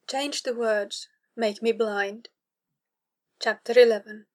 Change the words, make me blind. Chapter 11.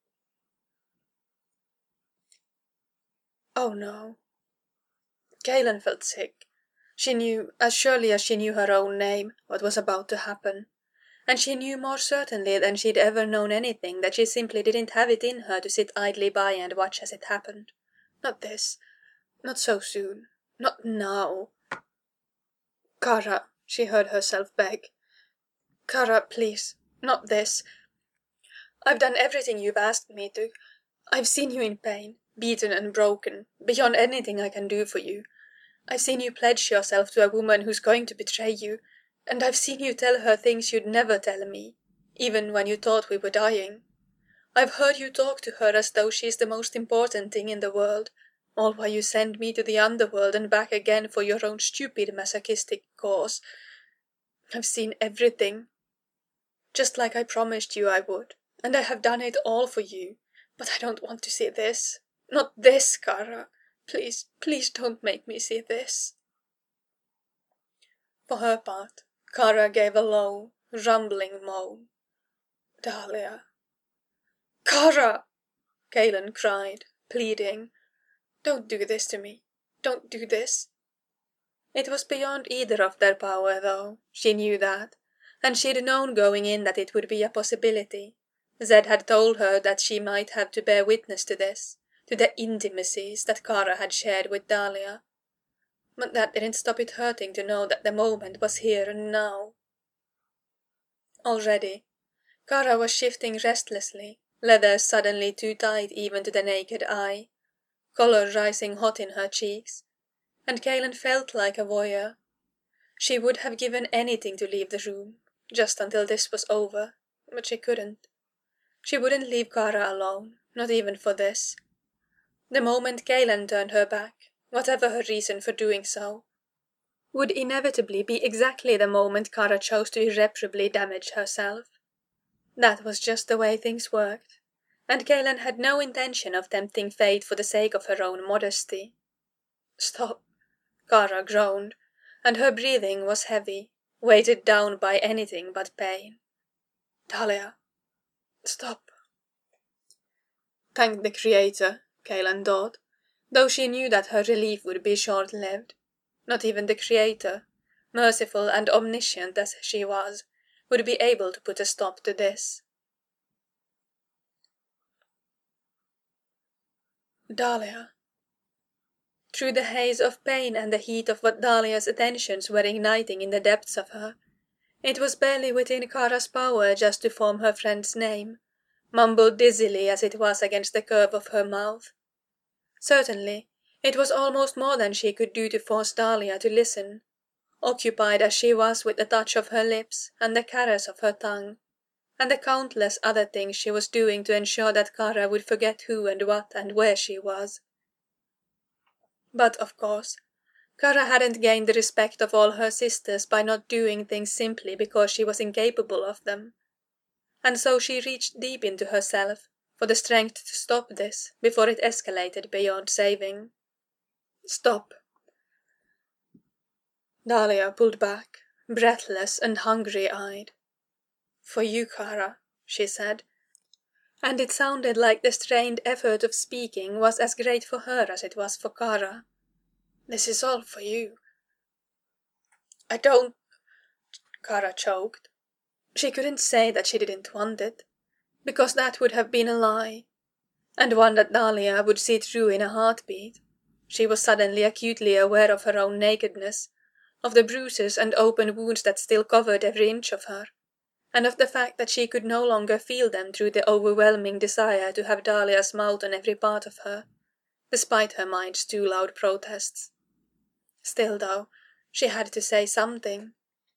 Oh no. Galen felt sick. She knew, as surely as she knew her own name, what was about to happen. And she knew more certainly than she'd ever known anything that she simply didn't have it in her to sit idly by and watch as it happened. Not this. Not so soon. Not now. Kara, she heard herself beg. Kara, please. Not this. I've done everything you've asked me to. I've seen you in pain, beaten and broken, beyond anything I can do for you. I've seen you pledge yourself to a woman who's going to betray you, and I've seen you tell her things you'd never tell me, even when you thought we were dying. I've heard you talk to her as though she's the most important thing in the world, all while you send me to the underworld and back again for your own stupid masochistic cause. I've seen everything, just like I promised you I would, and I have done it all for you, but I don't want to see this. Not this, Kara. Please, please don't make me see this. For her part, Kara gave a low, rumbling moan. Dahlia. Kara! Galen cried, pleading. Don't do this to me. Don't do this. It was beyond either of their power, though, she knew that, and she'd known going in that it would be a possibility. Zed had told her that she might have to bear witness to this, to the intimacies that Kara had shared with Dahlia. But that didn't stop it hurting to know that the moment was here and now. Already, Kara was shifting restlessly, leather suddenly too tight even to the naked eye, color rising hot in her cheeks, and Galen felt like a voyeur. She would have given anything to leave the room, just until this was over, but she couldn't. She wouldn't leave Kara alone, not even for this. The moment Galen turned her back, whatever her reason for doing so, would inevitably be exactly the moment Kara chose to irreparably damage herself. That was just the way things worked, and Galen had no intention of tempting fate for the sake of her own modesty. Stop, Kara groaned, and her breathing was heavy, weighted down by anything but pain. Dahlia, stop. Thank the Creator, Galen thought, though she knew that her relief would be short-lived. Not even the Creator, merciful and omniscient as she was, would be able to put a stop to this. Dahlia. Through the haze of pain and the heat of what Dahlia's attentions were igniting in the depths of her, it was barely within Kara's power just to form her friend's name, mumbled dizzily as it was against the curve of her mouth. Certainly, it was almost more than she could do to force Dahlia to listen, occupied as she was with the touch of her lips and the caress of her tongue, and the countless other things she was doing to ensure that Kara would forget who and what and where she was. But, of course, Kara hadn't gained the respect of all her sisters by not doing things simply because she was incapable of them, and so she reached deep into herself for the strength to stop this before it escalated beyond saving. Stop. Dahlia pulled back, breathless and hungry-eyed. For you, Kara, she said, and it sounded like the strained effort of speaking was as great for her as it was for Kara. This is all for you. I don't... Kara choked. She couldn't say that she didn't want it, because that would have been a lie, and one that Dahlia would see through in a heartbeat. She was suddenly acutely aware of her own nakedness, of the bruises and open wounds that still covered every inch of her, and of the fact that she could no longer feel them through the overwhelming desire to have Dahlia's mouth on every part of her, despite her mind's too loud protests. Still, though, she had to say something.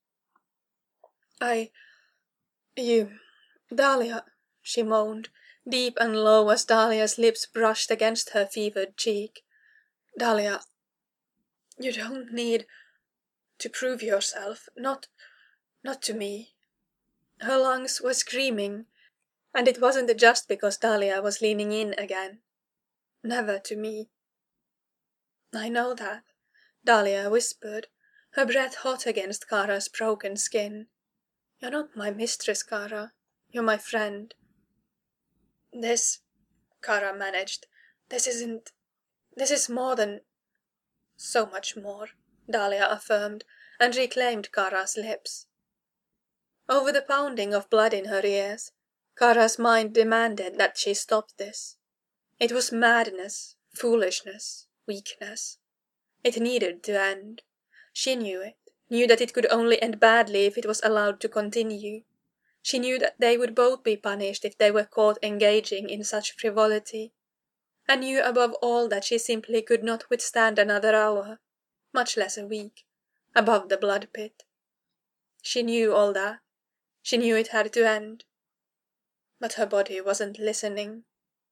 Dahlia, she moaned, deep and low as Dahlia's lips brushed against her fevered cheek. Dahlia, you don't need to prove yourself, not to me. Her lungs were screaming, and it wasn't just because Dahlia was leaning in again. Never to me. I know that, Dahlia whispered, her breath hot against Kara's broken skin. You're not my mistress, Kara. You're my friend. This, Kara managed, this is more than... So much more, Dahlia affirmed, and reclaimed Kara's lips. Over the pounding of blood in her ears, Kara's mind demanded that she stop this. It was madness, foolishness, weakness. It needed to end. She knew it, knew that it could only end badly if it was allowed to continue. She knew that they would both be punished if they were caught engaging in such frivolity, and knew above all that she simply could not withstand another hour, much less a week, above the blood pit. She knew all that. She knew it had to end. But her body wasn't listening.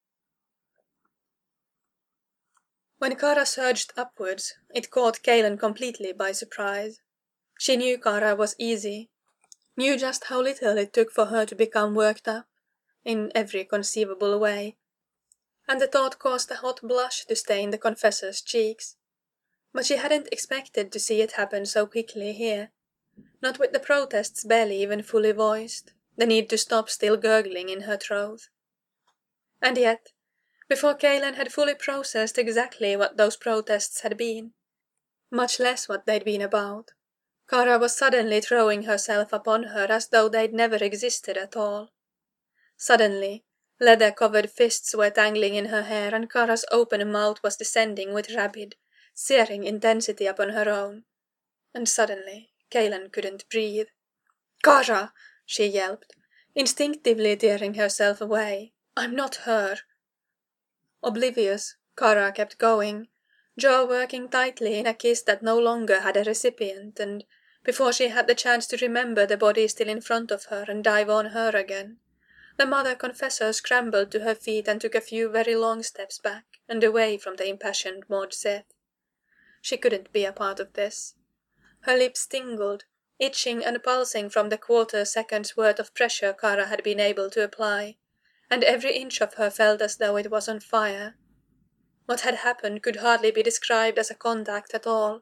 When Kara surged upwards, it caught Kaelan completely by surprise. She knew Kara was easy, knew just how little it took for her to become worked up, in every conceivable way, and the thought caused a hot blush to stain the confessor's cheeks. But she hadn't expected to see it happen so quickly here, not with the protests barely even fully voiced, the need to stop still gurgling in her throat. And yet, before Kaelan had fully processed exactly what those protests had been, much less what they'd been about, Kara was suddenly throwing herself upon her as though they'd never existed at all. Suddenly, leather-covered fists were tangling in her hair and Kara's open mouth was descending with rapid, searing intensity upon her own. And suddenly, Kaelan couldn't breathe. "Kara!" she yelped, instinctively tearing herself away. "I'm not her." Oblivious, Kara kept going, jaw working tightly in a kiss that no longer had a recipient, and before she had the chance to remember the body still in front of her and dive on her again, the mother confessor scrambled to her feet and took a few very long steps back and away from the impassioned Maud Seth. She couldn't be a part of this. Her lips tingled, itching and pulsing from the quarter-second's worth of pressure Kara had been able to apply, and every inch of her felt as though it was on fire. What had happened could hardly be described as a contact at all,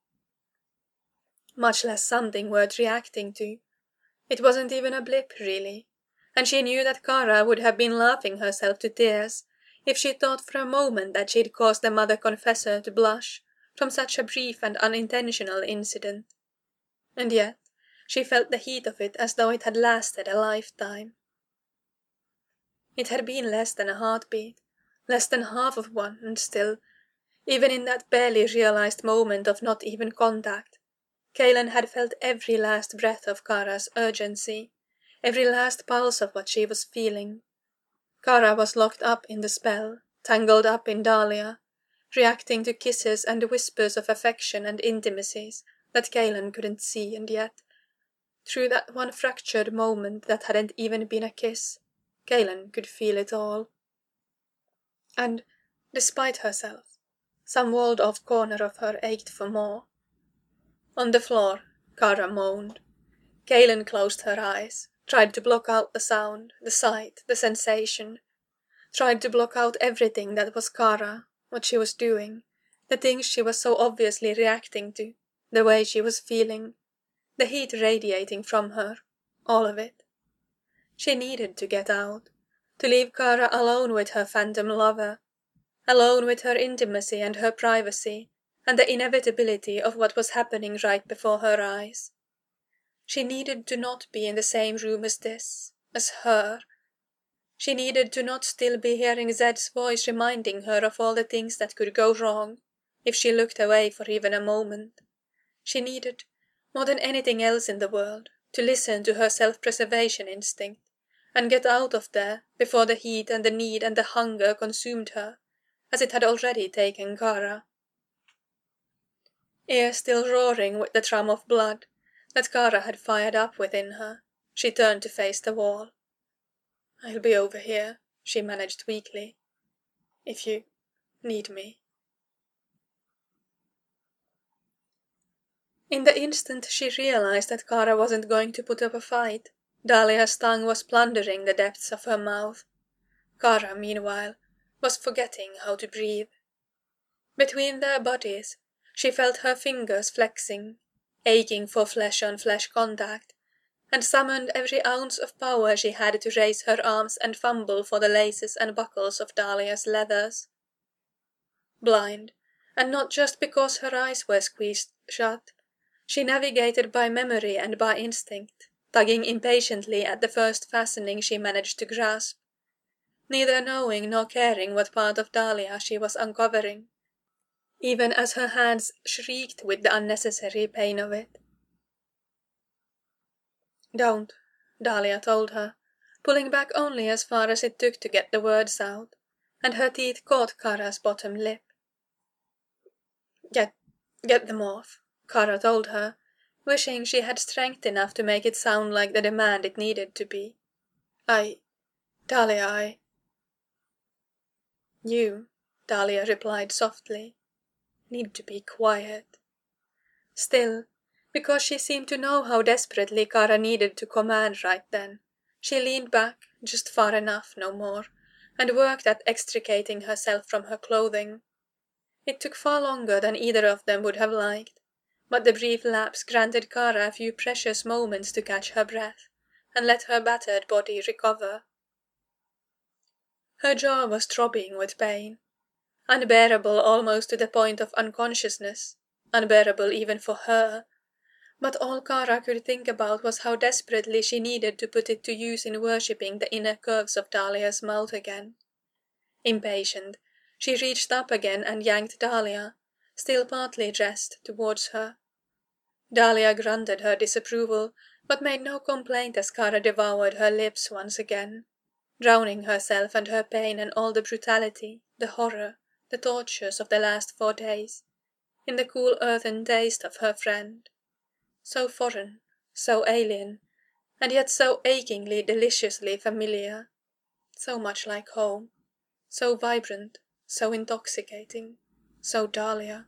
much less something worth reacting to. It wasn't even a blip, really, and she knew that Kara would have been laughing herself to tears if she thought for a moment that she'd caused the mother confessor to blush from such a brief and unintentional incident. And yet, she felt the heat of it as though it had lasted a lifetime. It had been less than a heartbeat, less than half of one, and still, even in that barely realized moment of not even contact, Kaelan had felt every last breath of Kara's urgency, every last pulse of what she was feeling. Kara was locked up in the spell, tangled up in Dahlia, reacting to kisses and whispers of affection and intimacies that Kaelan couldn't see, and yet, through that one fractured moment that hadn't even been a kiss, Kaelan could feel it all. And, despite herself, some walled-off corner of her ached for more. On the floor, Kara moaned. Kaelan closed her eyes, tried to block out the sound, the sight, the sensation, tried to block out everything that was Kara, what she was doing, the things she was so obviously reacting to, the way she was feeling, the heat radiating from her, all of it. She needed to get out, to leave Kara alone with her phantom lover, alone with her intimacy and her privacy, and the inevitability of what was happening right before her eyes. She needed to not be in the same room as this, as her. She needed to not still be hearing Zed's voice reminding her of all the things that could go wrong if she looked away for even a moment. She needed, more than anything else in the world, to listen to her self-preservation instinct, and get out of there before the heat and the need and the hunger consumed her, as it had already taken Kara. Ears still roaring with the drum of blood that Kara had fired up within her, she turned to face the wall. "I'll be over here," she managed weakly, "if you need me." In the instant she realized that Kara wasn't going to put up a fight, Dahlia's tongue was plundering the depths of her mouth. Kara, meanwhile, was forgetting how to breathe. Between their bodies, she felt her fingers flexing, aching for flesh-on-flesh contact, and summoned every ounce of power she had to raise her arms and fumble for the laces and buckles of Dahlia's leathers. Blind, and not just because her eyes were squeezed shut, she navigated by memory and by instinct, tugging impatiently at the first fastening she managed to grasp, neither knowing nor caring what part of Dahlia she was uncovering, even as her hands shrieked with the unnecessary pain of it. "Don't," Dahlia told her, pulling back only as far as it took to get the words out, and her teeth caught Kara's bottom lip. Get them off," Kara told her, wishing she had strength enough to make it sound like the demand it needed to be. Dahlia, You," Dahlia replied softly, "need to be quiet." Still, because she seemed to know how desperately Kara needed to command right then, she leaned back, just far enough, no more, and worked at extricating herself from her clothing. It took far longer than either of them would have liked, but the brief lapse granted Kara a few precious moments to catch her breath and let her battered body recover. Her jaw was throbbing with pain, unbearable almost to the point of unconsciousness, unbearable even for her, but all Kara could think about was how desperately she needed to put it to use in worshipping the inner curves of Dahlia's mouth again. Impatient, she reached up again and yanked Dahlia, still partly dressed, towards her. Dahlia grunted her disapproval, but made no complaint as Kara devoured her lips once again, drowning herself and her pain and all the brutality, the horror, the tortures of the last 4 days, in the cool earthen taste of her friend. So foreign, so alien, and yet so achingly deliciously familiar, so much like home, so vibrant, so intoxicating, so Dahlia.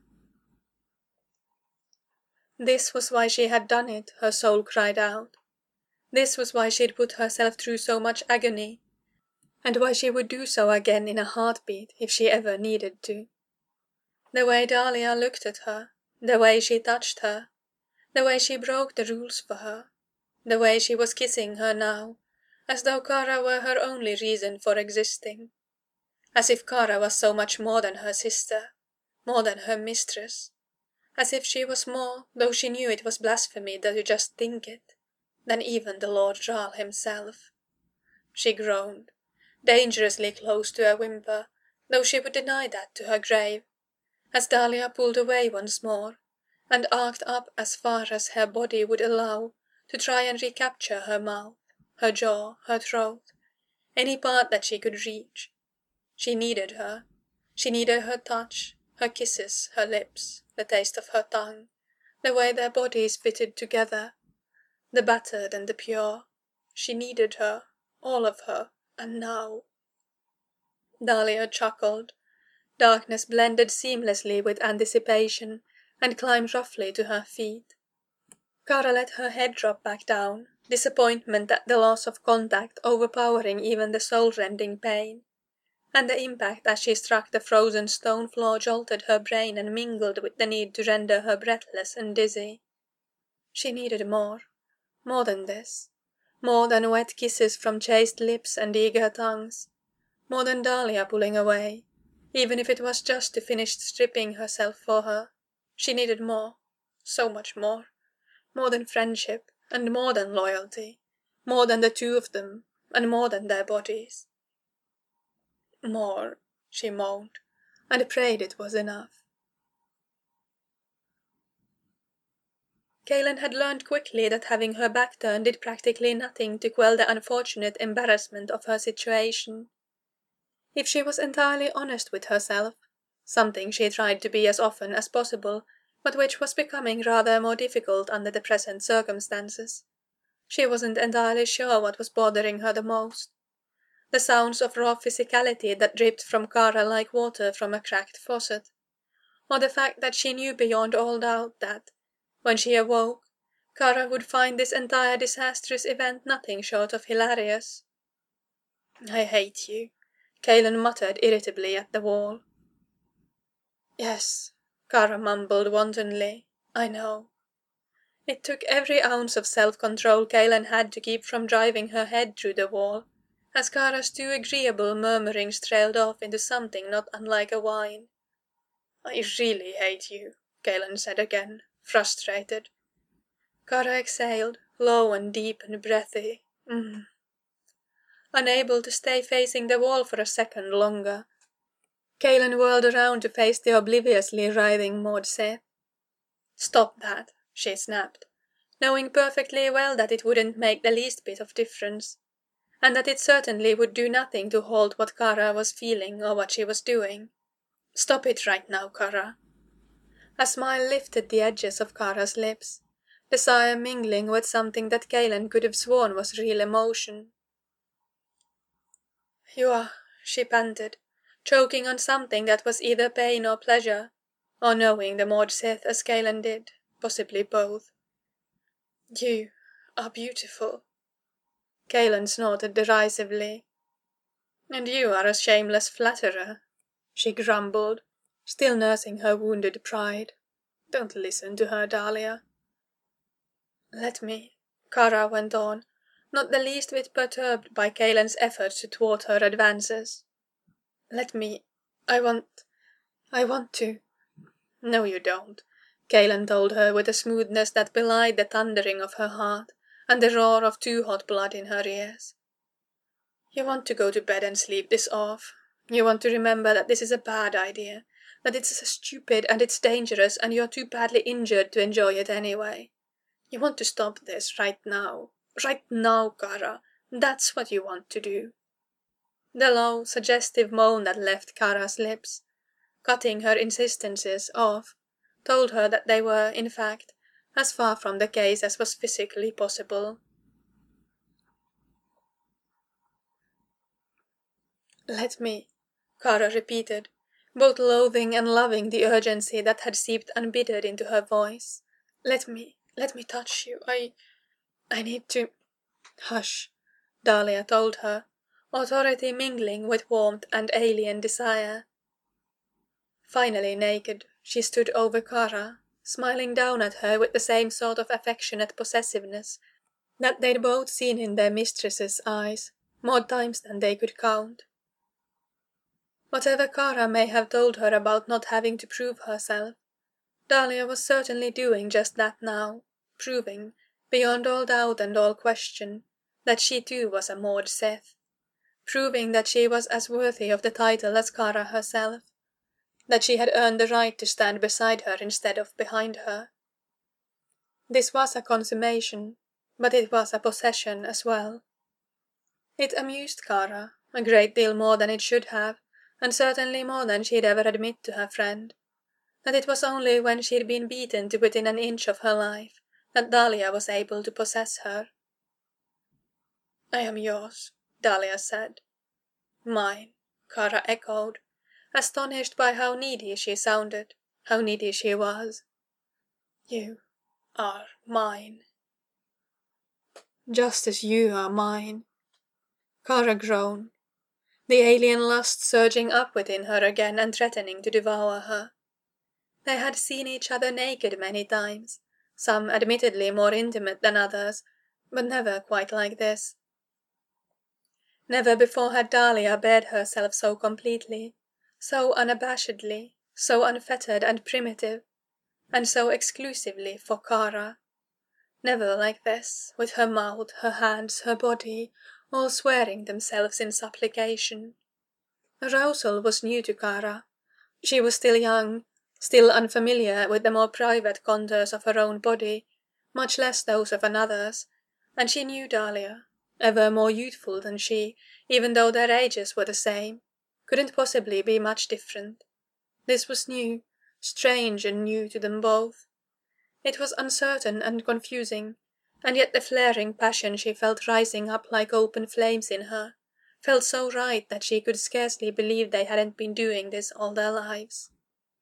This was why she had done it, her soul cried out. This was why she'd put herself through so much agony, and why she would do so again in a heartbeat if she ever needed to. The way Dahlia looked at her, the way she touched her, the way she broke the rules for her, the way she was kissing her now, as though Kara were her only reason for existing, as if Kara was so much more than her sister, more than her mistress, as if she was more, though she knew it was blasphemy to just think it, than even the Lord Jarl himself. She groaned, dangerously close to a whimper, though she would deny that to her grave, as Dahlia pulled away once more, and arced up as far as her body would allow, to try and recapture her mouth, her jaw, her throat, any part that she could reach. She needed her. She needed her touch, her kisses, her lips, the taste of her tongue, the way their bodies fitted together, the battered and the pure. She needed her, all of her, and now. Dahlia chuckled. Darkness blended seamlessly with anticipation, and climbed roughly to her feet. Kara let her head drop back down, disappointment at the loss of contact overpowering even the soul-rending pain, and the impact as she struck the frozen stone floor jolted her brain and mingled with the need to render her breathless and dizzy. She needed more than this, more than wet kisses from chaste lips and eager tongues, more than Dahlia pulling away, even if it was just to finish stripping herself for her. She needed more, so much more than friendship, and more than loyalty, more than the two of them, and more than their bodies. More, she moaned, and prayed it was enough. Kaelin had learned quickly that having her back turned did practically nothing to quell the unfortunate embarrassment of her situation. If she was entirely honest with herself, something she tried to be as often as possible, but which was becoming rather more difficult under the present circumstances, she wasn't entirely sure what was bothering her the most. The sounds of raw physicality that dripped from Kara like water from a cracked faucet, or the fact that she knew beyond all doubt that, when she awoke, Kara would find this entire disastrous event nothing short of hilarious. "I hate you," Kaelin muttered irritably at the wall. "Yes," Kara mumbled wantonly, "I know." It took every ounce of self-control Kaelan had to keep from driving her head through the wall, as Kara's too agreeable murmurings trailed off into something not unlike a whine. "I really hate you," Kaelan said again, frustrated. Kara exhaled, low and deep and breathy. Unable to stay facing the wall for a second longer, Kaelan whirled around to face the obliviously writhing Maud Seth. "Stop that," she snapped, knowing perfectly well that it wouldn't make the least bit of difference, and that it certainly would do nothing to halt what Kara was feeling or what she was doing. "Stop it right now, Kara." A smile lifted the edges of Kara's lips, desire mingling with something that Kaelan could have sworn was real emotion. "You are," she panted, choking on something that was either pain or pleasure, or knowing the Maud Sith as Kaelan did, possibly both. "You are beautiful." Kaelan snorted derisively. "And you are a shameless flatterer," she grumbled, still nursing her wounded pride. "Don't listen to her, Dahlia." "Let me," Kara went on, not the least bit perturbed by Kaelan's efforts to thwart her advances. "Let me. I want to." "No, you don't," Kaelan told her with a smoothness that belied the thundering of her heart and the roar of too hot blood in her ears. "You want to go to bed and sleep this off. You want to remember that this is a bad idea, that it's stupid and it's dangerous and you're too badly injured to enjoy it anyway. You want to stop this right now. Right now, Kara. That's what you want to do." The low, suggestive moan that left Kara's lips, cutting her insistences off, told her that they were, in fact, as far from the case as was physically possible. "Let me," Kara repeated, both loathing and loving the urgency that had seeped unbidden into her voice. Let me touch you. I need to." "Hush," Dahlia told her, authority mingling with warmth and alien desire. Finally naked, she stood over Kara, smiling down at her with the same sort of affectionate possessiveness that they'd both seen in their mistress's eyes, more times than they could count. Whatever Kara may have told her about not having to prove herself, Dahlia was certainly doing just that now, proving, beyond all doubt and all question, that she too was a Maud Seth, proving that she was as worthy of the title as Kara herself, that she had earned the right to stand beside her instead of behind her. This was a consummation, but it was a possession as well. It amused Kara, a great deal more than it should have, and certainly more than she'd ever admit to her friend, that it was only when she'd been beaten to within an inch of her life that Dahlia was able to possess her. "I am yours," Dahlia said. "Mine," Kara echoed, astonished by how needy she sounded, how needy she was. "You are mine." "Just as you are mine," Kara groaned, the alien lust surging up within her again and threatening to devour her. They had seen each other naked many times, some admittedly more intimate than others, but never quite like this. Never before had Dahlia bared herself so completely, so unabashedly, so unfettered and primitive, and so exclusively for Kara. Never like this, with her mouth, her hands, her body, all swearing themselves in supplication. Arousal was new to Kara. She was still young, still unfamiliar with the more private contours of her own body, much less those of another's, and she knew Dahlia, ever more youthful than she, even though their ages were the same, couldn't possibly be much different. This was new, strange and new to them both. It was uncertain and confusing, and yet the flaring passion she felt rising up like open flames in her felt so right that she could scarcely believe they hadn't been doing this all their lives.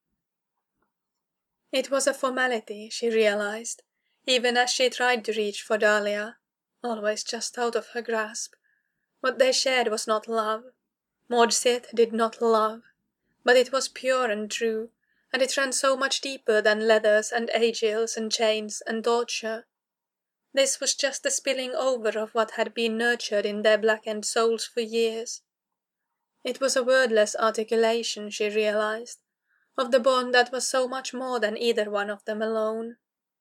It was a formality, she realized, even as she tried to reach for Dahlia, always just out of her grasp. What they shared was not love. Maud Sith did not love, but it was pure and true, and it ran so much deeper than leathers and aegils and chains and torture. This was just the spilling over of what had been nurtured in their blackened souls for years. It was a wordless articulation, she realized, of the bond that was so much more than either one of them alone.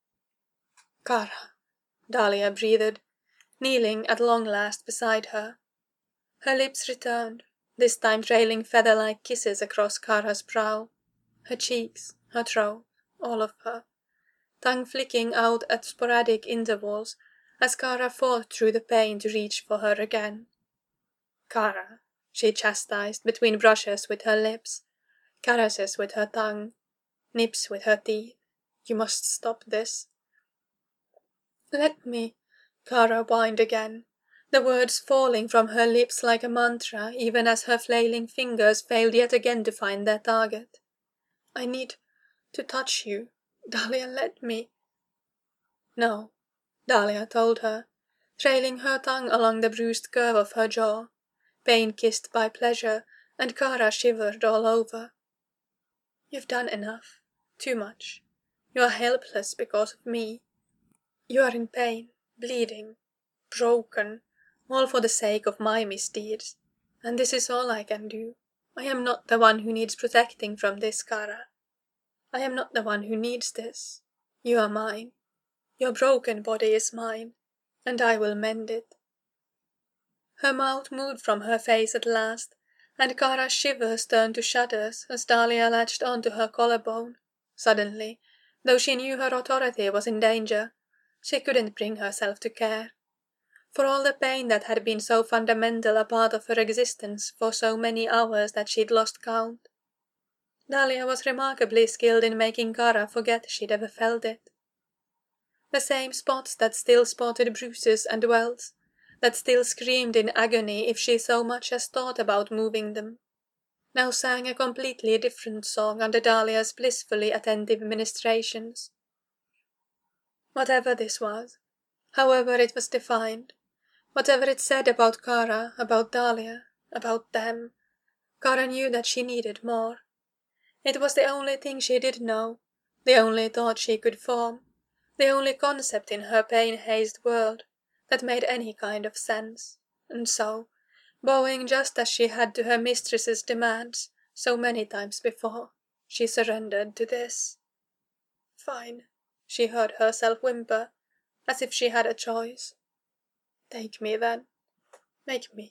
"Kara," Dahlia breathed, kneeling at long last beside her. Her lips returned, this time trailing feather-like kisses across Kara's brow, her cheeks, her throat, all of her, tongue flicking out at sporadic intervals as Kara fought through the pain to reach for her again. "Kara," she chastised between brushes with her lips, caresses with her tongue, nips with her teeth. "You must stop this." "Let me," Kara whined again, the words falling from her lips like a mantra even as her flailing fingers failed yet again to find their target. "I need to touch you. Dahlia, let me." "No," Dahlia told her, trailing her tongue along the bruised curve of her jaw, pain-kissed by pleasure, and Kara shivered all over. "You've done enough. Too much. You are helpless because of me. You are in pain, bleeding, broken, all for the sake of my misdeeds. And this is all I can do. I am not the one who needs protecting from this, Kara. I am not the one who needs this. You are mine. Your broken body is mine, and I will mend it." Her mouth moved from her face at last, and Kara's shivers turned to shudders as Dahlia latched onto her collarbone. Suddenly, though she knew her authority was in danger, she couldn't bring herself to care. For all the pain that had been so fundamental a part of her existence for so many hours that she'd lost count, Dahlia was remarkably skilled in making Kara forget she'd ever felt it. The same spots that still spotted bruises and welts, that still screamed in agony if she so much as thought about moving them, now sang a completely different song under Dahlia's blissfully attentive ministrations. Whatever this was, however it was defined, whatever it said about Kara, about Dahlia, about them, Kara knew that she needed more. It was the only thing she did know, the only thought she could form, the only concept in her pain-hazed world that made any kind of sense, and so, bowing just as she had to her mistress's demands so many times before, she surrendered to this. "Fine," she heard herself whimper, as if she had a choice. "Take me then. Make me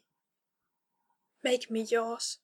yours."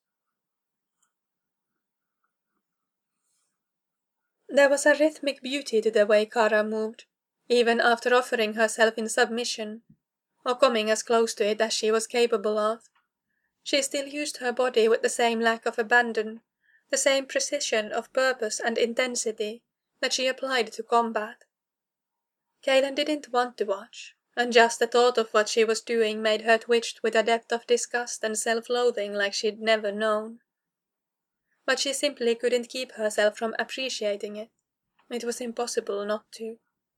There was a rhythmic beauty to the way Kara moved, even after offering herself in submission, or coming as close to it as she was capable of. She still used her body with the same lack of abandon, the same precision of purpose and intensity that she applied to combat. Kaelan didn't want to watch, and just the thought of what she was doing made her twitch with a depth of disgust and self-loathing like she'd never known. But she simply couldn't keep herself from appreciating it. It was impossible not to.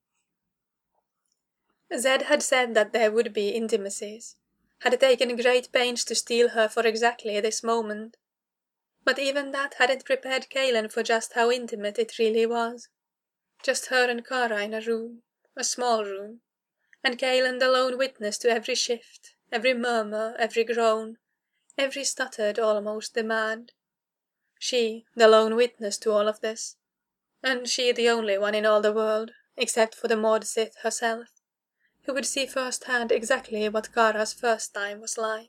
Zed had said that there would be intimacies, had taken great pains to steel her for exactly this moment. But even that hadn't prepared Kaelan for just how intimate it really was. Just her and Kara in a room, a small room, and Kaelan the lone witness to every shift, every murmur, every groan, every stuttered almost demand. She, the lone witness to all of this, and she the only one in all the world, except for the Maud Sith herself, who would see firsthand exactly what Kara's first time was like.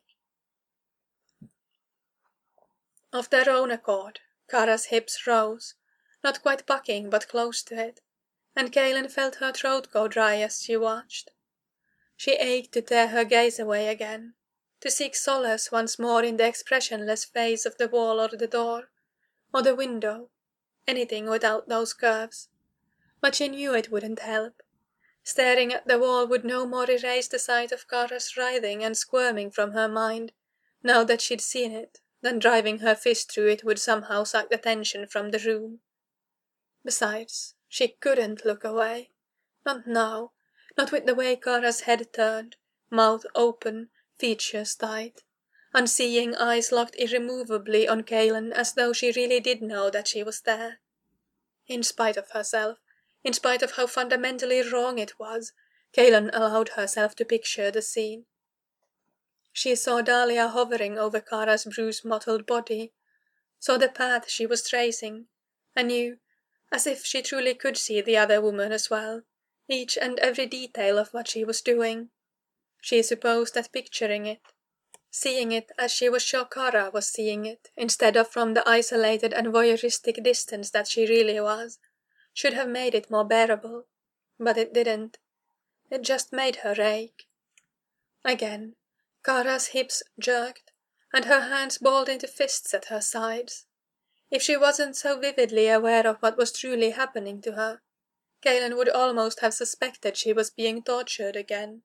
Of their own accord, Kara's hips rose, not quite bucking but close to it, and Kaelan felt her throat go dry as she watched. She ached to tear her gaze away again, to seek solace once more in the expressionless face of the wall or the door, or the window, anything without those curves. But she knew it wouldn't help. Staring at the wall would no more erase the sight of Kara's writhing and squirming from her mind, now that she'd seen it, than driving her fist through it would somehow suck the tension from the room. Besides, she couldn't look away. Not now, not with the way Kara's head turned, mouth open, features tight, unseeing eyes locked irremovably on Kaelan as though she really did know that she was there. In spite of herself, in spite of how fundamentally wrong it was, Kaylin allowed herself to picture the scene. She saw Dahlia hovering over Kara's bruised, mottled body, saw the path she was tracing, and knew, as if she truly could see the other woman as well, each and every detail of what she was doing. She supposed that picturing it, seeing it as she was sure Kara was seeing it, instead of from the isolated and voyeuristic distance that she really was, should have made it more bearable. But it didn't. It just made her ache. Again, Kara's hips jerked, and her hands balled into fists at her sides. If she wasn't so vividly aware of what was truly happening to her, Kaylin would almost have suspected she was being tortured again.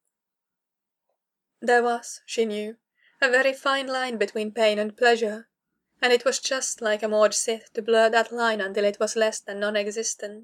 There was, she knew, a very fine line between pain and pleasure, and it was just like a Maud Sith to blur that line until it was less than non-existent.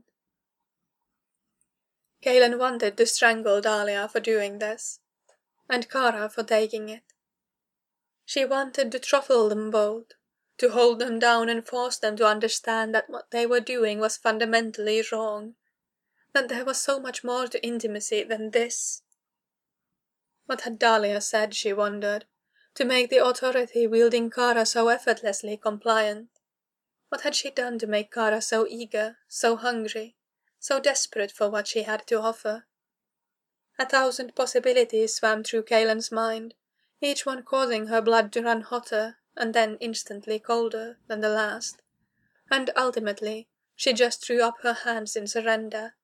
Kaylin wanted to strangle Dahlia for doing this, and Kara for taking it. She wanted to throttle them both, to hold them down and force them to understand that what they were doing was fundamentally wrong, that there was so much more to intimacy than this. What had Dahlia said, she wondered, to make the authority-wielding Kara so effortlessly compliant? What had she done to make Kara so eager, so hungry, so desperate for what she had to offer? 1,000 possibilities swam through Kaylin's mind, each one causing her blood to run hotter and then instantly colder than the last, and ultimately she just threw up her hands in surrender.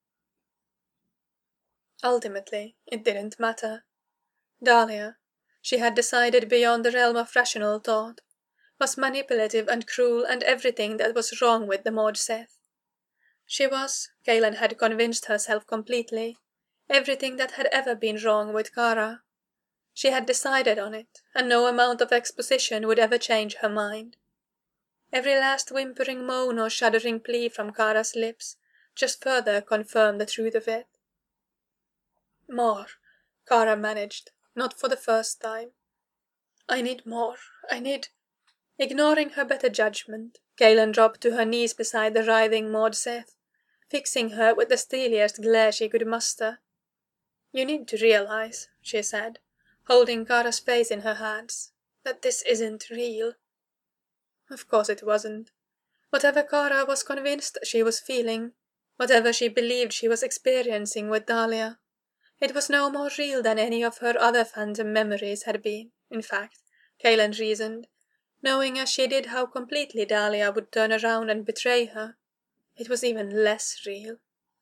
Ultimately, it didn't matter. Dahlia, she had decided beyond the realm of rational thought, was manipulative and cruel and everything that was wrong with the Maud Sith. She was, Kaylin had convinced herself completely, everything that had ever been wrong with Kara. She had decided on it, and no amount of exposition would ever change her mind. Every last whimpering moan or shuddering plea from Kara's lips just further confirmed the truth of it. More, Kara managed, not for the first time. I need more. I need... Ignoring her better judgment, Kaylin dropped to her knees beside the writhing Maud Sith, fixing her with the steeliest glare she could muster. You need to realize, she said, holding Kara's face in her hands, that this isn't real. Of course it wasn't. Whatever Kara was convinced she was feeling, whatever she believed she was experiencing with Dahlia, it was no more real than any of her other phantom memories had been. In fact, Kaylin reasoned, knowing as she did how completely Dahlia would turn around and betray her, it was even less real.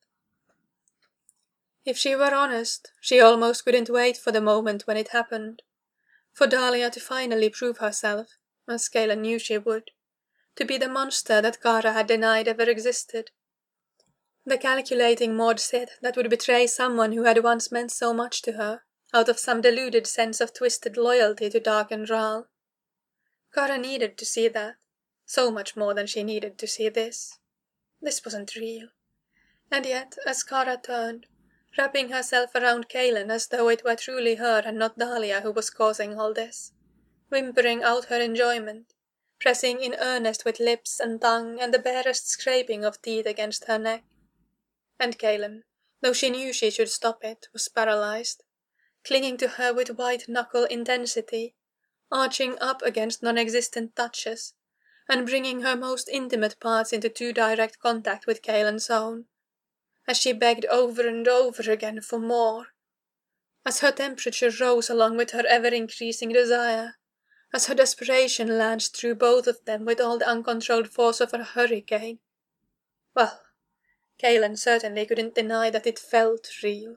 If she were honest, she almost couldn't wait for the moment when it happened, for Dahlia to finally prove herself, as Kaylin knew she would, to be the monster that Kara had denied ever existed. The calculating Maud Sith that would betray someone who had once meant so much to her, out of some deluded sense of twisted loyalty to Darken Rahl. Kara needed to see that, so much more than she needed to see this. This wasn't real. And yet, as Kara turned, wrapping herself around Kaylin as though it were truly her and not Dahlia who was causing all this, whimpering out her enjoyment, pressing in earnest with lips and tongue and the barest scraping of teeth against her neck. And Kaylin, though she knew she should stop it, was paralyzed, clinging to her with white-knuckle intensity, arching up against non-existent touches, and bringing her most intimate parts into too direct contact with Kaylin's own, as she begged over and over again for more. As her temperature rose along with her ever-increasing desire, as her desperation launched through both of them with all the uncontrolled force of a hurricane. Well, Kaylin certainly couldn't deny that it felt real.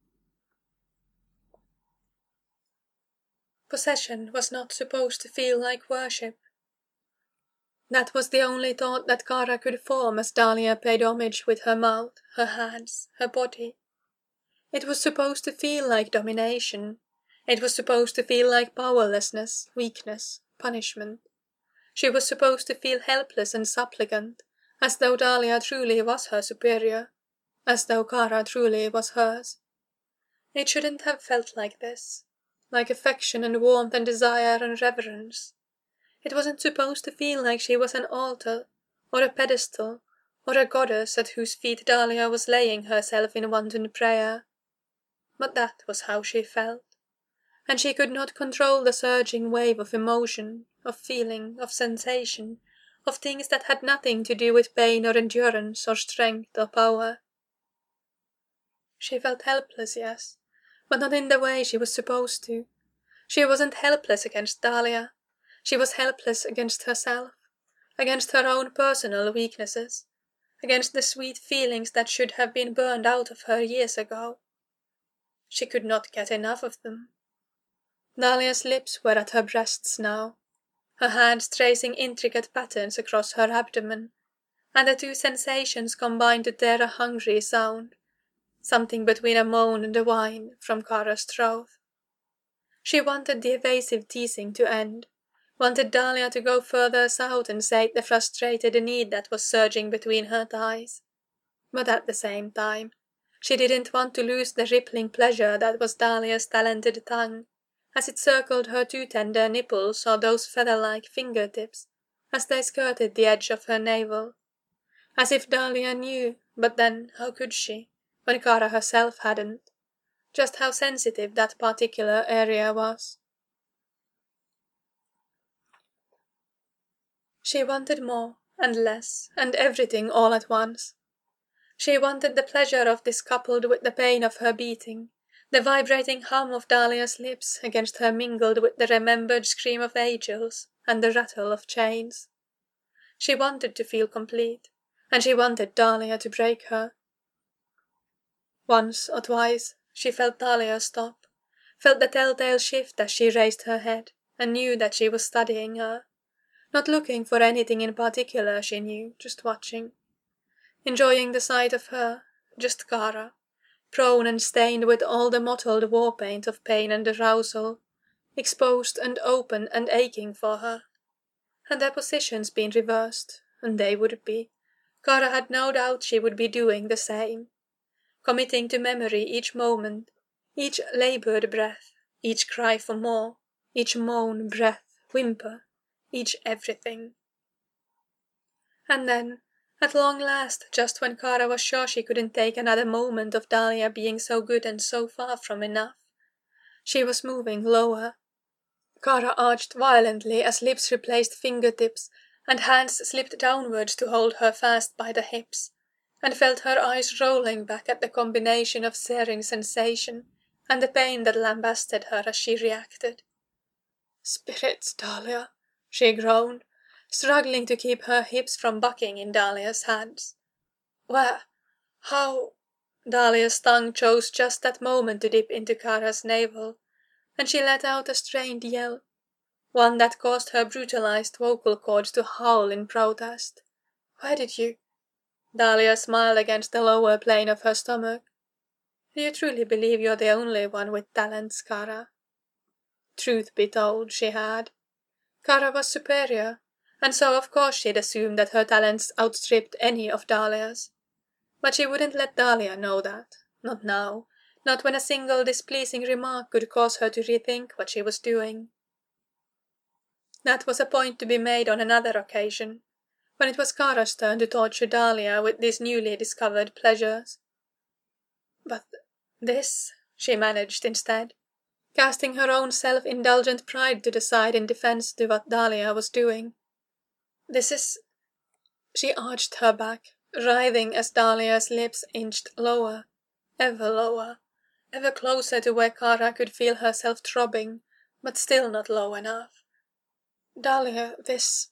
Possession was not supposed to feel like worship. That was the only thought that Kara could form as Dahlia paid homage with her mouth, her hands, her body. It was supposed to feel like domination. It was supposed to feel like powerlessness, weakness, punishment. She was supposed to feel helpless and supplicant, as though Dahlia truly was her superior, as though Kara truly was hers. It shouldn't have felt like this, like affection and warmth and desire and reverence. It wasn't supposed to feel like she was an altar, or a pedestal, or a goddess at whose feet Dahlia was laying herself in wanton prayer. But that was how she felt, and she could not control the surging wave of emotion, of feeling, of sensation, of things that had nothing to do with pain or endurance or strength or power. She felt helpless, yes, but not in the way she was supposed to. She wasn't helpless against Dahlia. She was helpless against herself, against her own personal weaknesses, against the sweet feelings that should have been burned out of her years ago. She could not get enough of them. Dahlia's lips were at her breasts now, her hands tracing intricate patterns across her abdomen, and the two sensations combined to tear a hungry sound, something between a moan and a whine, from Kara's throat. She wanted the evasive teasing to end, wanted Dahlia to go further south and sate the frustrated need that was surging between her thighs. But at the same time, she didn't want to lose the rippling pleasure that was Dahlia's talented tongue, as it circled her two tender nipples or those feather-like fingertips, as they skirted the edge of her navel. As if Dahlia knew, but then how could she, when Kara herself hadn't, just how sensitive that particular area was. She wanted more, and less, and everything all at once. She wanted the pleasure of this coupled with the pain of her beating, the vibrating hum of Dahlia's lips against her mingled with the remembered scream of angels and the rattle of chains. She wanted to feel complete, and she wanted Dahlia to break her. Once or twice she felt Dahlia stop, felt the telltale shift as she raised her head, and knew that she was studying her. Not looking for anything in particular, she knew, just watching. Enjoying the sight of her, just Kara, prone and stained with all the mottled war paint of pain and arousal, exposed and open and aching for her. Had their positions been reversed, and they would be, Kara had no doubt she would be doing the same, committing to memory each moment, each laboured breath, each cry for more, each moan, breath, whimper, each everything. And then, at long last, just when Kara was sure she couldn't take another moment of Dahlia being so good and so far from enough, she was moving lower. Kara arched violently as lips replaced fingertips, and hands slipped downwards to hold her fast by the hips, and felt her eyes rolling back at the combination of searing sensation and the pain that lambasted her as she reacted. "Spirits, Dahlia," she groaned, struggling to keep her hips from bucking in Dahlia's hands. "Where? How?" Dahlia's tongue chose just that moment to dip into Kara's navel, and she let out a strained yell, one that caused her brutalized vocal cords to howl in protest. "Where did you—" Dahlia smiled against the lower plane of her stomach. "Do you truly believe you're the only one with talents, Kara?" Truth be told, she had. Kara was superior, and so of course she'd assumed that her talents outstripped any of Dahlia's. But she wouldn't let Dahlia know that, not now, not when a single displeasing remark could cause her to rethink what she was doing. That was a point to be made on another occasion, when it was Kara's turn to torture Dahlia with these newly discovered pleasures. But this, she managed instead, casting her own self-indulgent pride to the side in defense to what Dahlia was doing. "This is—" She arched her back, writhing as Dahlia's lips inched lower, ever closer to where Kara could feel herself throbbing, but still not low enough. "Dahlia, this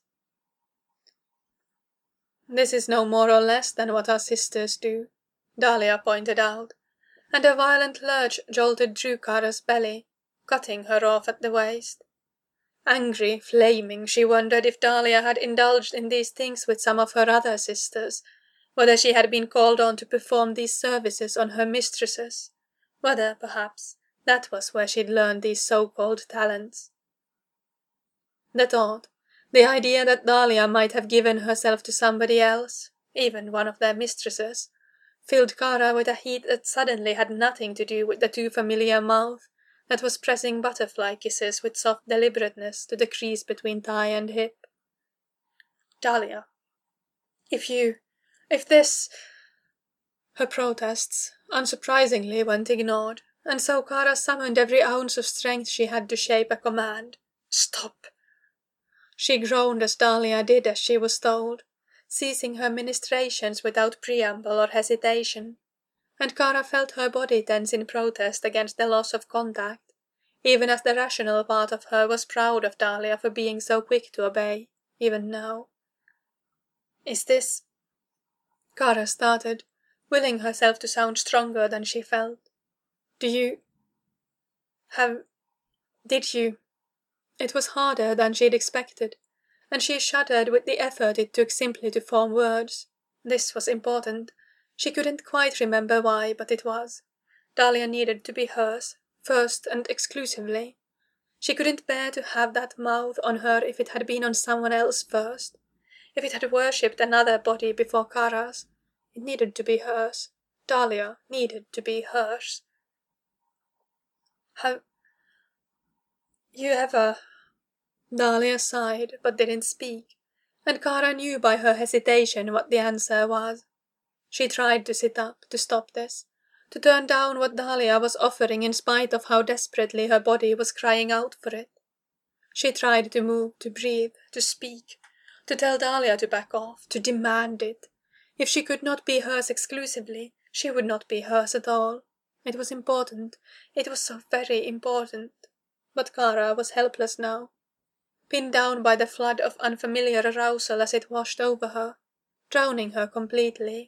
is no more or less than what our sisters do," Dahlia pointed out, and a violent lurch jolted through Kara's belly, cutting her off at the waist. Angry, flaming, she wondered if Dahlia had indulged in these things with some of her other sisters, whether she had been called on to perform these services on her mistresses, whether, perhaps, that was where she'd learned these so-called talents. The thought, the idea that Dahlia might have given herself to somebody else, even one of their mistresses, filled Kara with a heat that suddenly had nothing to do with the too familiar mouth that was pressing butterfly kisses with soft deliberateness to the crease between thigh and hip. "Dahlia, if you—" If this... Her protests, unsurprisingly, went ignored, and so Kara summoned every ounce of strength she had to shape a command. "Stop!" She groaned as Dahlia did as she was told, ceasing her ministrations without preamble or hesitation, and Kara felt her body tense in protest against the loss of contact, even as the rational part of her was proud of Dahlia for being so quick to obey, even now. "Is this..." Kara started, willing herself to sound stronger than she felt. "Do you... have... did you..." It was harder than she'd expected, and she shuddered with the effort it took simply to form words. This was important. She couldn't quite remember why, but it was. Dahlia needed to be hers, first and exclusively. She couldn't bear to have that mouth on her if it had been on someone else first. If it had worshipped another body before Kara's, it needed to be hers. Dahlia needed to be hers. "Have you ever..." Dahlia sighed, but didn't speak, and Kara knew by her hesitation what the answer was. She tried to sit up, to stop this, to turn down what Dahlia was offering in spite of how desperately her body was crying out for it. She tried to move, to breathe, to speak, to tell Dahlia to back off, to demand it. If she could not be hers exclusively, she would not be hers at all. It was important. It was so very important. But Kara was helpless now, pinned down by the flood of unfamiliar arousal as it washed over her, drowning her completely.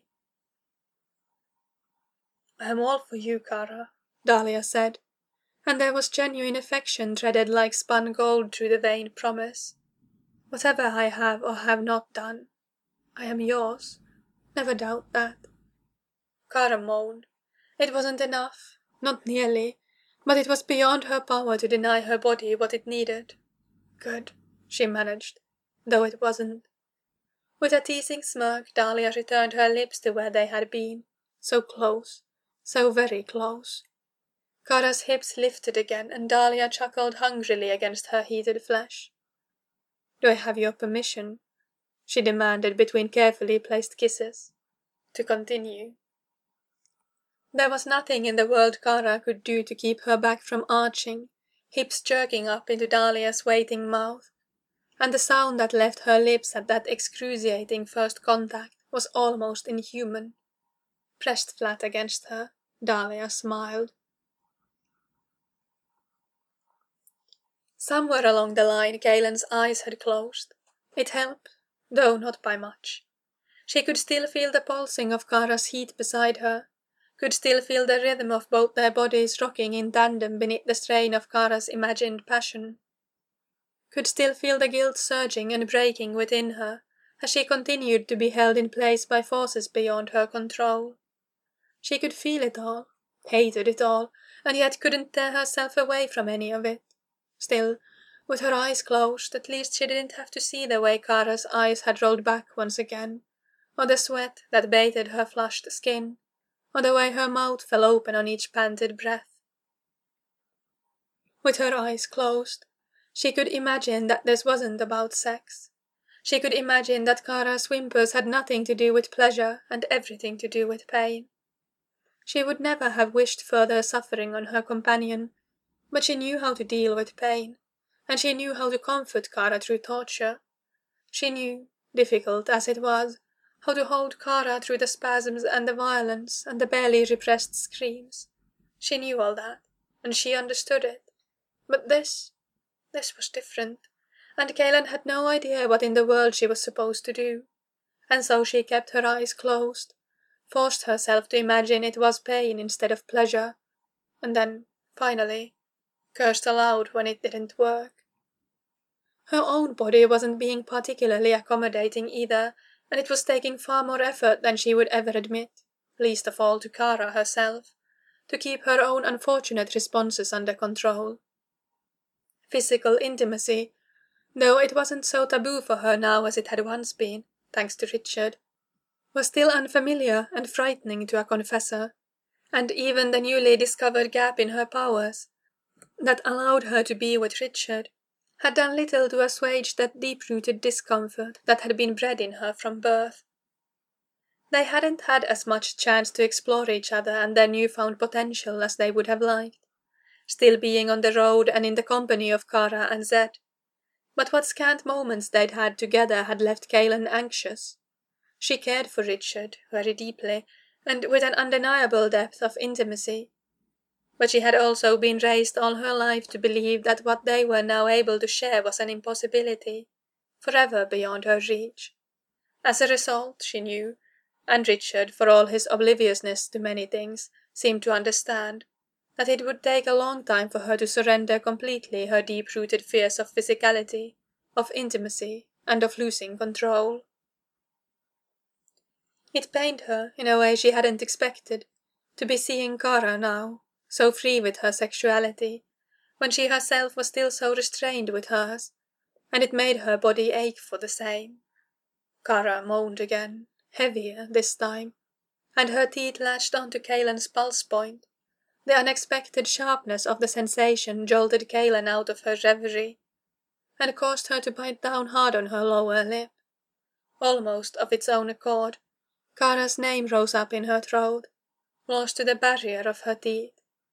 "I am all for you, Kara," Dahlia said, and there was genuine affection threaded like spun gold through the vain promise. "Whatever I have or have not done, I am yours. Never doubt that." Kara moaned. It wasn't enough, not nearly, but it was beyond her power to deny her body what it needed. "Good," she managed, though it wasn't. With a teasing smirk, Dahlia returned her lips to where they had been, so close, so very close. Kara's hips lifted again, and Dahlia chuckled hungrily against her heated flesh. "Do I have your permission?" she demanded between carefully placed kisses. "To continue?" There was nothing in the world Kara could do to keep her back from arching, hips jerking up into Dahlia's waiting mouth, and the sound that left her lips at that excruciating first contact was almost inhuman. Pressed flat against her, Dahlia smiled. Somewhere along the line Gaylen's eyes had closed. It helped, though not by much. She could still feel the pulsing of Kara's heat beside her, could still feel the rhythm of both their bodies rocking in tandem beneath the strain of Kara's imagined passion. Could still feel the guilt surging and breaking within her as she continued to be held in place by forces beyond her control. She could feel it all, hated it all, and yet couldn't tear herself away from any of it. Still, with her eyes closed, at least she didn't have to see the way Kara's eyes had rolled back once again, or the sweat that bathed her flushed skin, or the way her mouth fell open on each panted breath. With her eyes closed, she could imagine that this wasn't about sex. She could imagine that Kara's whimpers had nothing to do with pleasure and everything to do with pain. She would never have wished further suffering on her companion, but she knew how to deal with pain, and she knew how to comfort Kara through torture. She knew, difficult as it was, how to hold Kara through the spasms and the violence and the barely repressed screams. She knew all that, and she understood it. But this was different, and Gaylen had no idea what in the world she was supposed to do, and so she kept her eyes closed, forced herself to imagine it was pain instead of pleasure, and then, finally, cursed aloud when it didn't work. Her own body wasn't being particularly accommodating either, and it was taking far more effort than she would ever admit, least of all to Kara herself, to keep her own unfortunate responses under control. Physical intimacy, though it wasn't so taboo for her now as it had once been, thanks to Richard, was still unfamiliar and frightening to a confessor, and even the newly discovered gap in her powers, that allowed her to be with Richard, had done little to assuage that deep-rooted discomfort that had been bred in her from birth. They hadn't had as much chance to explore each other and their newfound potential as they would have liked, still being on the road and in the company of Kara and Zed. But what scant moments they'd had together had left Kaelin anxious. She cared for Richard very deeply, and with an undeniable depth of intimacy. But she had also been raised all her life to believe that what they were now able to share was an impossibility, forever beyond her reach. As a result, she knew, and Richard, for all his obliviousness to many things, seemed to understand, that it would take a long time for her to surrender completely her deep-rooted fears of physicality, of intimacy, and of losing control. It pained her, in a way she hadn't expected, to be seeing Kara now, so free with her sexuality, when she herself was still so restrained with hers, and it made her body ache for the same. Kara moaned again, heavier this time, and her teeth latched onto Kaelin's pulse point. The unexpected sharpness of the sensation jolted Kaelin out of her reverie, and caused her to bite down hard on her lower lip. Almost of its own accord, Kara's name rose up in her throat, lost to the barrier of her teeth.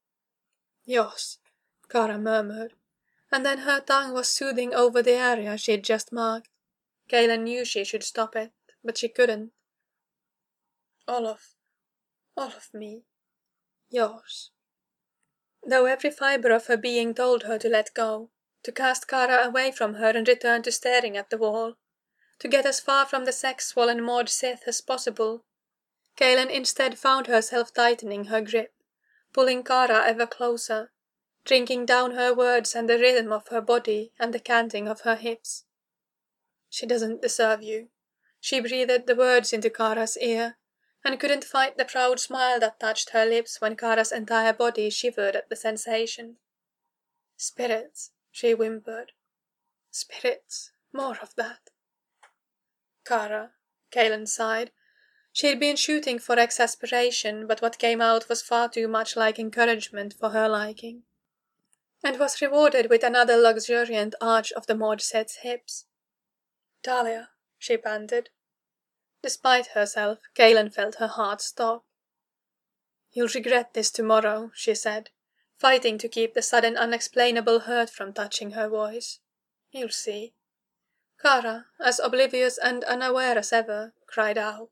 "Yos," Kara murmured, and then her tongue was soothing over the area she'd just marked. Kaelin knew she should stop it, but she couldn't. All of me. Yours. Though every fibre of her being told her to let go, to cast Kara away from her and return to staring at the wall, to get as far from the sex-swollen Maud Sith as possible, Kaelin instead found herself tightening her grip, pulling Kara ever closer, drinking down her words and the rhythm of her body and the canting of her hips. "She doesn't deserve you," she breathed the words into Kara's ear, and couldn't fight the proud smile that touched her lips when Kara's entire body shivered at the sensation. "Spirits," she whimpered. "Spirits, more of that." "Kara," Kaelin sighed. She'd been shooting for exasperation, but what came out was far too much like encouragement for her liking, and was rewarded with another luxuriant arch of the Maud Seth's hips. "Dahlia," she panted. Despite herself, Kaelin felt her heart stop. "You'll regret this tomorrow," she said, fighting to keep the sudden unexplainable hurt from touching her voice. "You'll see." Kara, as oblivious and unaware as ever, cried out.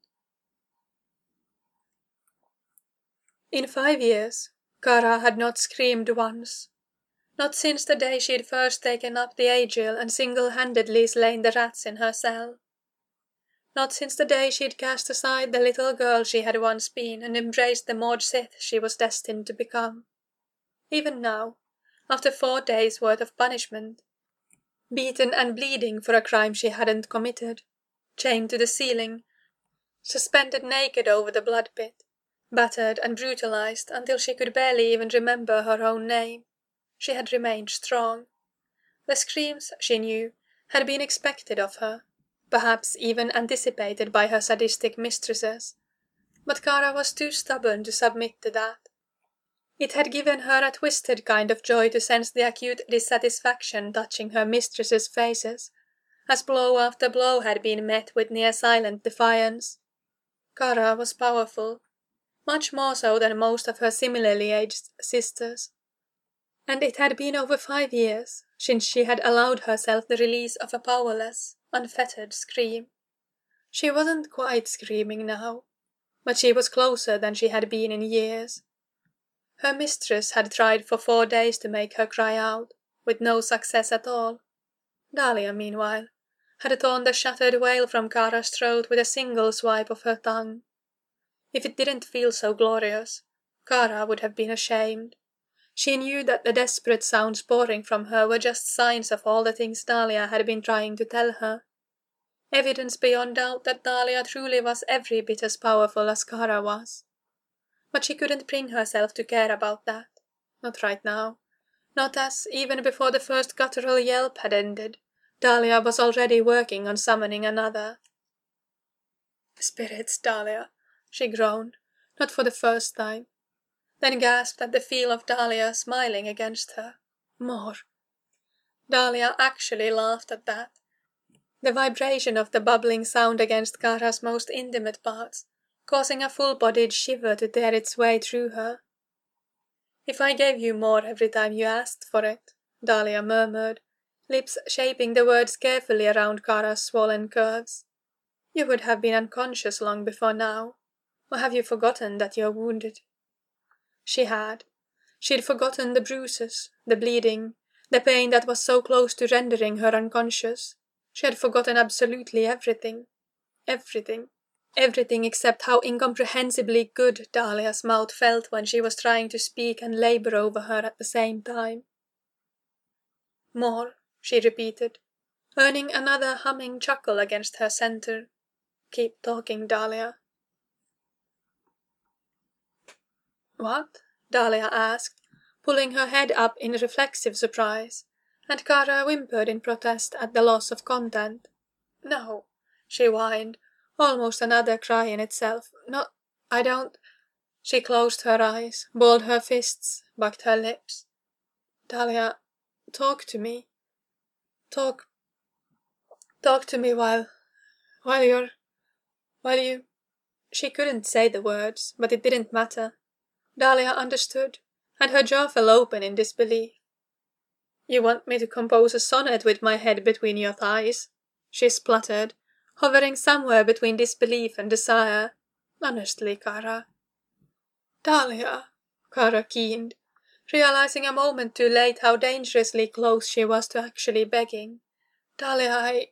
In 5 years, Kara had not screamed once. Not since the day she'd first taken up the Aegil and single-handedly slain the rats in her cell. Not since the day she'd cast aside the little girl she had once been and embraced the Maud Sith she was destined to become. Even now, after 4 days' worth of punishment, beaten and bleeding for a crime she hadn't committed, chained to the ceiling, suspended naked over the blood pit, battered and brutalized until she could barely even remember her own name, she had remained strong. The screams, she knew, had been expected of her, perhaps even anticipated by her sadistic mistresses, but Kara was too stubborn to submit to that. It had given her a twisted kind of joy to sense the acute dissatisfaction touching her mistresses' faces, as blow after blow had been met with near-silent defiance. Kara was powerful, much more so than most of her similarly aged sisters, and it had been over 5 years since she had allowed herself the release of a powerless, unfettered scream. She wasn't quite screaming now, but she was closer than she had been in years. Her mistress had tried for 4 days to make her cry out, with no success at all. Dahlia, meanwhile, had torn the shattered wail from Kara's throat with a single swipe of her tongue. If it didn't feel so glorious, Kara would have been ashamed. She knew that the desperate sounds pouring from her were just signs of all the things Dahlia had been trying to tell her. Evidence beyond doubt that Dahlia truly was every bit as powerful as Kara was. But she couldn't bring herself to care about that. Not right now. Not as, even before the first guttural yelp had ended, Dahlia was already working on summoning another. "Spirits, Dahlia," she groaned, not for the first time, then gasped at the feel of Dahlia smiling against her. "More." Dahlia actually laughed at that. The vibration of the bubbling sound against Kara's most intimate parts, causing a full-bodied shiver to tear its way through her. "If I gave you more every time you asked for it," Dahlia murmured, lips shaping the words carefully around Kara's swollen curves, "you would have been unconscious long before now. Or have you forgotten that you're wounded?" She had. She'd forgotten the bruises, the bleeding, the pain that was so close to rendering her unconscious. She had forgotten absolutely everything. Everything. Everything except how incomprehensibly good Dahlia's mouth felt when she was trying to speak and labor over her at the same time. "More," she repeated, earning another humming chuckle against her center. "Keep talking, Dahlia." "What?" Dahlia asked, pulling her head up in reflexive surprise, and Kara whimpered in protest at the loss of content. "No," she whined, almost another cry in itself. "Not, I don't—" She closed her eyes, balled her fists, bucked her lips. "Dahlia, talk to me. Talk to me while you—" She couldn't say the words, but it didn't matter. Dahlia understood, and her jaw fell open in disbelief. "You want me to compose a sonnet with my head between your thighs?" she spluttered, hovering somewhere between disbelief and desire. "Honestly, Kara." "Dahlia," Kara keened, realizing a moment too late how dangerously close she was to actually begging. "Dahlia,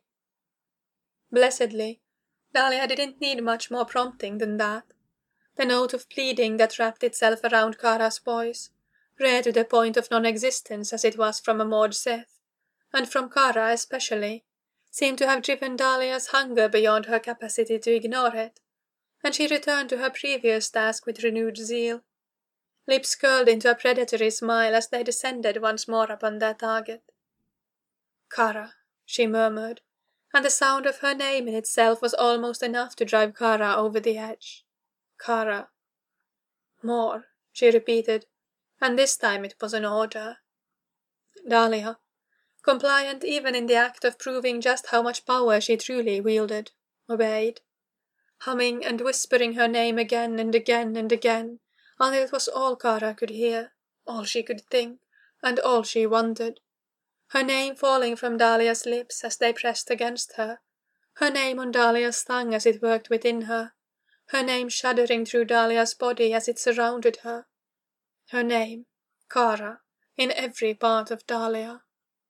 Blessedly, Dahlia didn't need much more prompting than that. The note of pleading that wrapped itself around Kara's voice, rare to the point of non-existence as it was from a Maud Sith, and from Kara especially, seemed to have driven Dahlia's hunger beyond her capacity to ignore it, and she returned to her previous task with renewed zeal. Lips curled into a predatory smile as they descended once more upon their target. "Kara," she murmured, and the sound of her name in itself was almost enough to drive Kara over the edge. "Kara." "More," she repeated, and this time it was an order. Dahlia, compliant even in the act of proving just how much power she truly wielded, obeyed, humming and whispering her name again and again and again, until it was all Kara could hear, all she could think, and all she wanted. Her name falling from Dahlia's lips as they pressed against her, her name on Dahlia's tongue as it worked within her, her name shuddering through Dahlia's body as it surrounded her. Her name, Kara, in every part of Dahlia.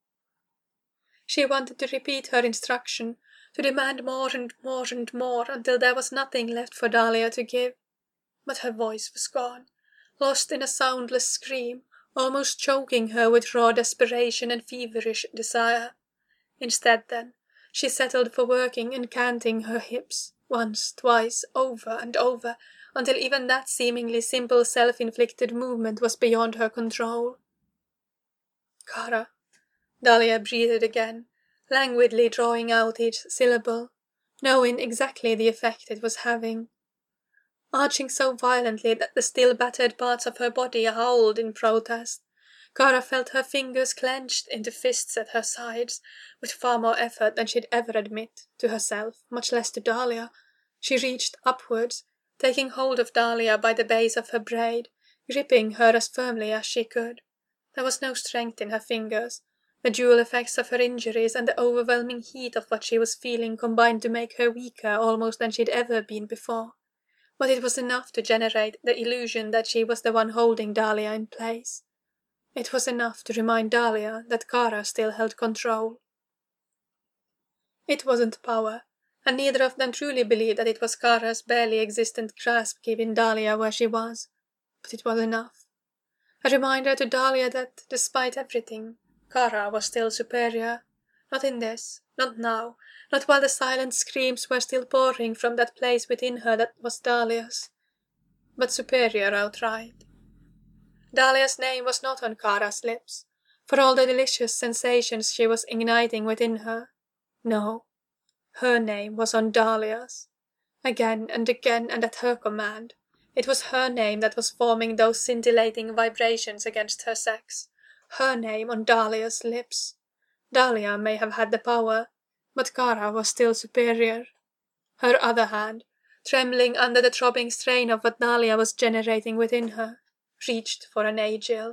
She wanted to repeat her instruction, to demand more and more and more until there was nothing left for Dahlia to give. But her voice was gone, lost in a soundless scream, almost choking her with raw desperation and feverish desire. Instead, then, she settled for working and canting her hips, once, twice, over and over, until even that seemingly simple self-inflicted movement was beyond her control. "Kara," Dahlia breathed again, languidly drawing out each syllable, knowing exactly the effect it was having. Arching so violently that the still battered parts of her body howled in protest, Kara felt her fingers clenched into fists at her sides, with far more effort than she'd ever admit to herself, much less to Dahlia. She reached upwards, taking hold of Dahlia by the base of her braid, gripping her as firmly as she could. There was no strength in her fingers. The dual effects of her injuries and the overwhelming heat of what she was feeling combined to make her weaker almost than she'd ever been before. But it was enough to generate the illusion that she was the one holding Dahlia in place. It was enough to remind Dahlia that Kara still held control. It wasn't power, and neither of them truly believed that it was Kara's barely existent grasp keeping Dahlia where she was. But it was enough. A reminder to Dahlia that, despite everything, Kara was still superior. Not in this, not now, not while the silent screams were still pouring from that place within her that was Dahlia's, but superior outright. Dahlia's name was not on Kara's lips, for all the delicious sensations she was igniting within her. No, her name was on Dahlia's. Again and again and at her command. It was her name that was forming those scintillating vibrations against her sex. Her name on Dahlia's lips. Dahlia may have had the power, but Kara was still superior. Her other hand, trembling under the throbbing strain of what Dahlia was generating within her, reached for an Aegil.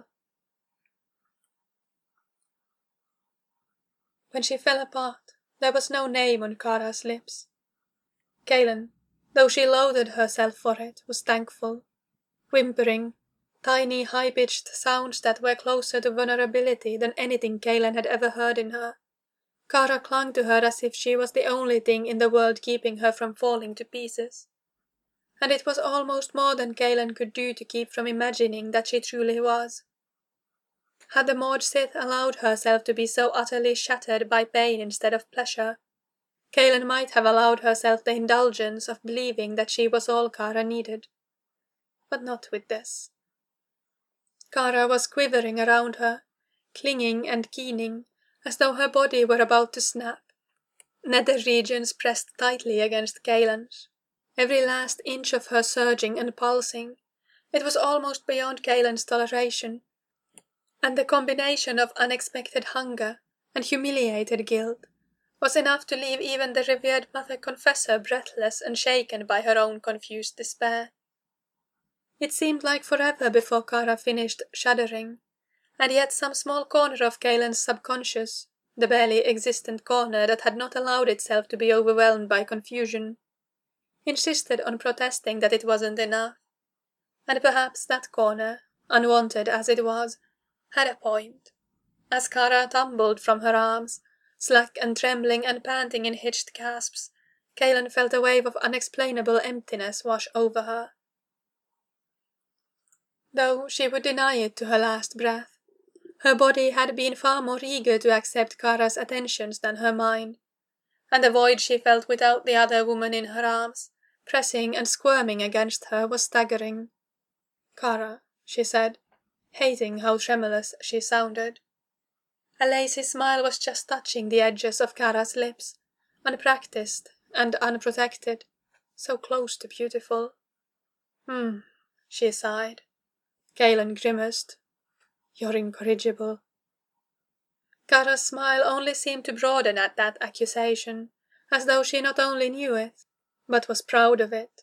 When she fell apart, there was no name on Kara's lips. Kaelin, though she loathed herself for it, was thankful. Whimpering, tiny high-pitched sounds that were closer to vulnerability than anything Kaelin had ever heard in her. Kara clung to her as if she was the only thing in the world keeping her from falling to pieces. And it was almost more than Kaelin could do to keep from imagining that she truly was. Had the Maud Sith allowed herself to be so utterly shattered by pain instead of pleasure, Kaelin might have allowed herself the indulgence of believing that she was all Kara needed. But not with this. Kara was quivering around her, clinging and keening, as though her body were about to snap. Nether regions pressed tightly against Kaelin's, every last inch of her surging and pulsing. It was almost beyond Kaelin's toleration, and the combination of unexpected hunger and humiliated guilt was enough to leave even the revered Mother Confessor breathless and shaken by her own confused despair. It seemed like forever before Kara finished shuddering, and yet some small corner of Kaelin's subconscious, the barely existent corner that had not allowed itself to be overwhelmed by confusion, insisted on protesting that it wasn't enough. And perhaps that corner, unwanted as it was, had a point. As Kara tumbled from her arms, slack and trembling and panting in hitched gasps, Kaelin felt a wave of unexplainable emptiness wash over her. Though she would deny it to her last breath, her body had been far more eager to accept Kara's attentions than her mind, and the void she felt without the other woman in her arms, pressing and squirming against her, was staggering. "Kara," she said, hating how tremulous she sounded. A lazy smile was just touching the edges of Kara's lips, unpracticed and unprotected, so close to beautiful. She sighed. Kaelin grimaced. "You're incorrigible." Kara's smile only seemed to broaden at that accusation, as though she not only knew it, but was proud of it.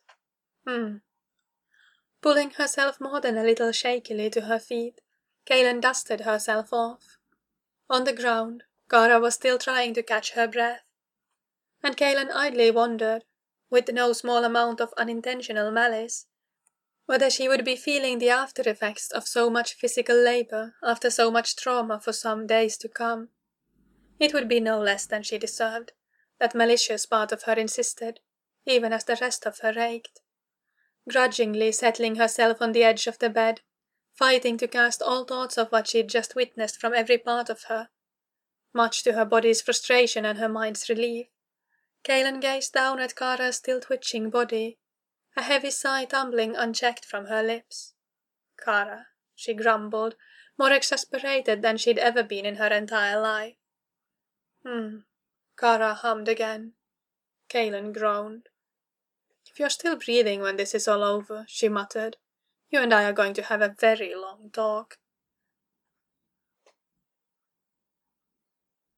Pulling herself more than a little shakily to her feet, Kaelin dusted herself off. On the ground, Kara was still trying to catch her breath, and Kaelin idly wondered, with no small amount of unintentional malice, whether she would be feeling the after-effects of so much physical labor after so much trauma for some days to come. It would be no less than she deserved, that malicious part of her insisted, even as the rest of her ached. Grudgingly settling herself on the edge of the bed, fighting to cast all thoughts of what she'd just witnessed from every part of her. Much to her body's frustration and her mind's relief, Kaelin gazed down at Kara's still twitching body, a heavy sigh tumbling unchecked from her lips. "Kara," she grumbled, more exasperated than she'd ever been in her entire life. Kara hummed again. Kaelin groaned. "If you're still breathing when this is all over," she muttered, "you and I are going to have a very long talk."